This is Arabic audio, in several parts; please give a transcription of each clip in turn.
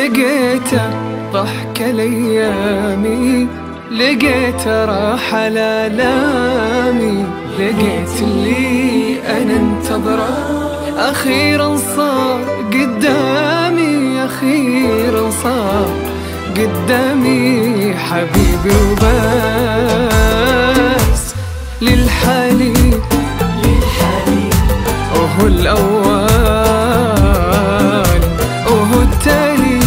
لقيته ضحك ليامي، لقيته راحة لآلامي، لقيت اللي أنا انتظره أخيرا صار قدامي، أخيرا صار قدامي. حبيبي وبس للحالي وهو الأول وهو التالي،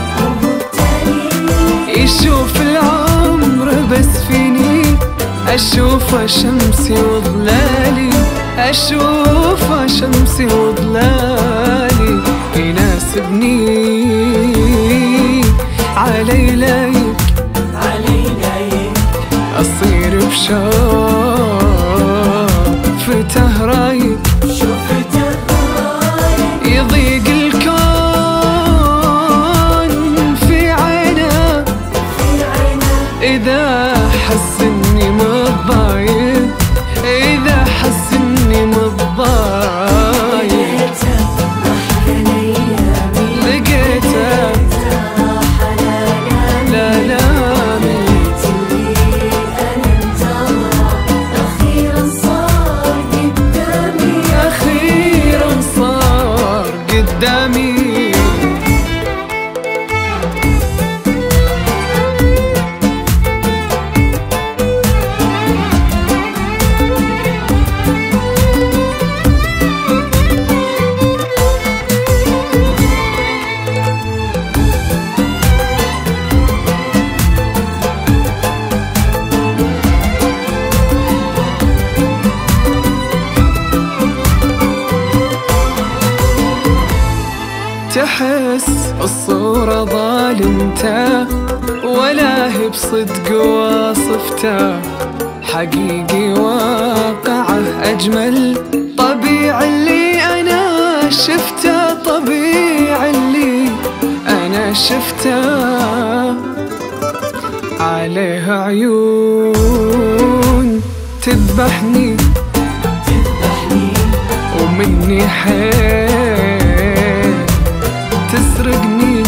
يشوف العمر بس فيني، أشوفه شمسي وظلالي، أشوفه شمسي وظلالي. يناسبني علي لايق، أصير بشوفته رايق، يضيق الكون في عينه إذا حس إني متضايق، إذا حس إني متضايق. لقيته لآلامي، أخيرا صار قدامي. تحس الصورة ظالمته ولا هي بصدق واصفته، حقيقي واقعه أجمل، طبيعي اللي أنا شفته، طبيعي اللي أنا شفته. عليه عيون تذبحني ومني حيل تسرقني،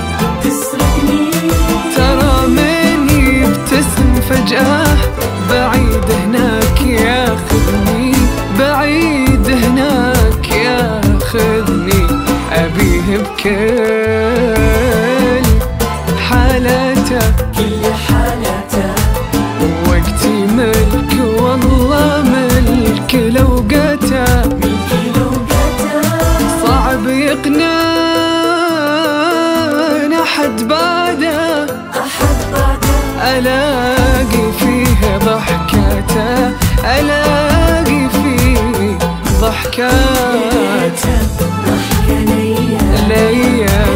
ترى من يبتسم فجأة بعيد هناك ياخذني، بعيد هناك ياخذني. أبيه بكل حالاته، وقتي ملك والله ملك لوقته، صعب يقنع أحد بعده، ألاقي فيه ضحكاته، ألاقي فيه ضحكاته ليا